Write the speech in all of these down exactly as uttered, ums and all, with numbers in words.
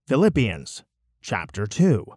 Philippians chapter two.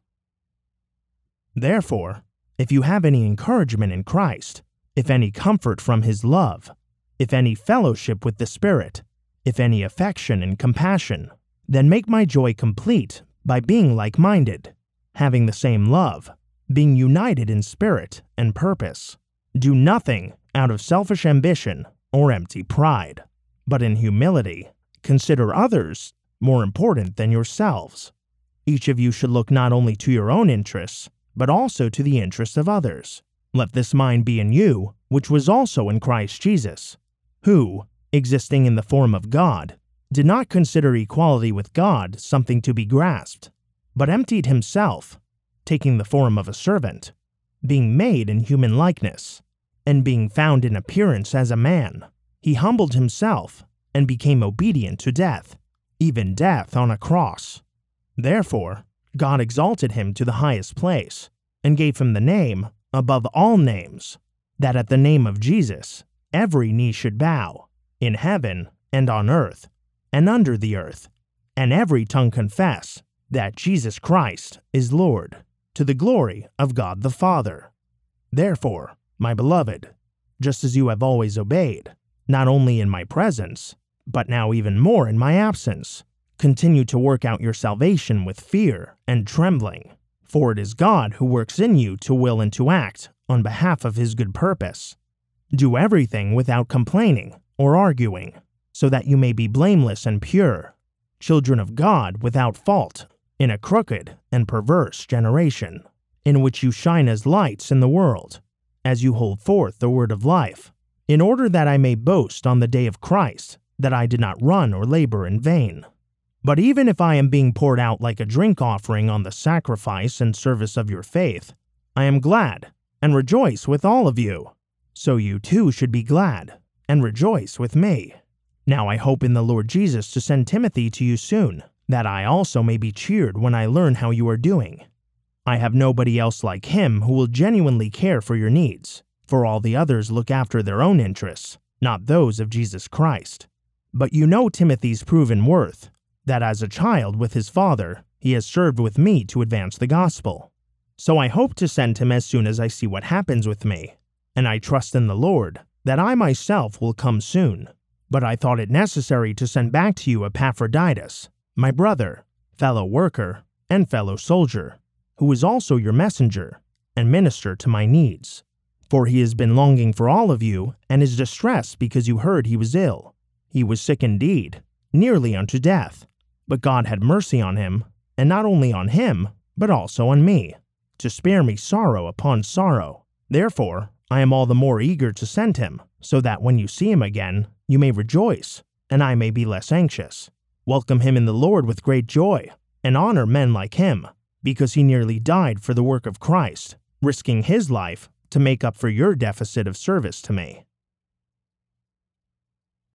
Therefore, if you have any encouragement in Christ, if any comfort from his love, if any fellowship with the Spirit, if any affection and compassion, then make my joy complete by being like-minded, having the same love, being united in spirit and purpose. Do nothing out of selfish ambition or empty pride, but in humility consider others more important than yourselves. Each of you should look not only to your own interests, but also to the interests of others. Let this mind be in you, which was also in Christ Jesus, who, existing in the form of God, did not consider equality with God something to be grasped, but emptied himself, taking the form of a servant, being made in human likeness, and being found in appearance as a man, he humbled himself and became obedient to death, even death on a cross. Therefore, God exalted him to the highest place, and gave him the name above all names, that at the name of Jesus every knee should bow, in heaven and on earth, and under the earth, and every tongue confess that Jesus Christ is Lord, to the glory of God the Father. Therefore, my beloved, just as you have always obeyed, not only in my presence, but now even more in my absence, continue to work out your salvation with fear and trembling, for it is God who works in you to will and to act on behalf of his good purpose. Do everything without complaining or arguing, so that you may be blameless and pure, children of God without fault, in a crooked and perverse generation, in which you shine as lights in the world, as you hold forth the word of life, in order that I may boast on the day of Christ that I did not run or labor in vain. But even if I am being poured out like a drink offering on the sacrifice and service of your faith, I am glad and rejoice with all of you. So you too should be glad and rejoice with me. Now I hope in the Lord Jesus to send Timothy to you soon, that I also may be cheered when I learn how you are doing. I have nobody else like him who will genuinely care for your needs, for all the others look after their own interests, not those of Jesus Christ. But you know Timothy's proven worth, that as a child with his father, he has served with me to advance the gospel. So I hope to send him as soon as I see what happens with me, and I trust in the Lord that I myself will come soon. But I thought it necessary to send back to you Epaphroditus, my brother, fellow worker, and fellow soldier, who is also your messenger and minister to my needs. For he has been longing for all of you and is distressed because you heard he was ill. He was sick indeed, nearly unto death. But God had mercy on him, and not only on him, but also on me, to spare me sorrow upon sorrow. Therefore, I am all the more eager to send him, so that when you see him again, you may rejoice, and I may be less anxious. Welcome him in the Lord with great joy, and honor men like him, because he nearly died for the work of Christ, risking his life to make up for your deficit of service to me.